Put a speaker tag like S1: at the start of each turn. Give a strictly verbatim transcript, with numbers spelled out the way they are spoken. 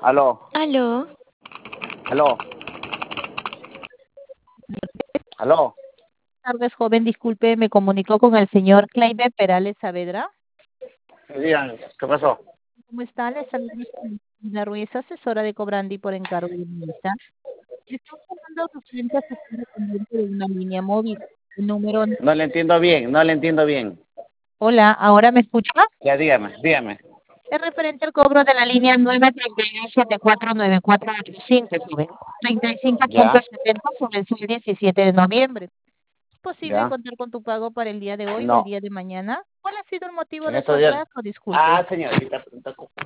S1: Aló,
S2: Aló,
S1: aló, aló.
S3: Buenas tardes, joven. Disculpe, me comunicó con el señor Claybe Perales Saavedra.
S1: Díganme, ¿qué pasó?
S3: ¿Cómo está? Le saludo la Ruiz, asesora de Cobrandi por encargo de Melissa. Le estoy llamando referente a su cuenta pendiente de una línea móvil. El número...
S1: No le entiendo bien, no le entiendo bien.
S3: Hola, ¿ahora me escucha?
S1: Ya, dígame, dígame.
S3: Es referente al cobro de la línea nueve tres uno siete cuatro nueve cuatro ocho cinco, joven. treinta y cinco punto
S1: Ya,
S3: setenta sobre el diecisiete de noviembre. ¿Es posible
S1: ya.
S3: contar con tu pago para el día de hoy o el
S1: No,
S3: día de mañana? ¿Cuál ha sido el motivo
S1: en
S3: de tu
S1: estos días.
S3: atraso? Disculpe.
S1: Ah, señorita,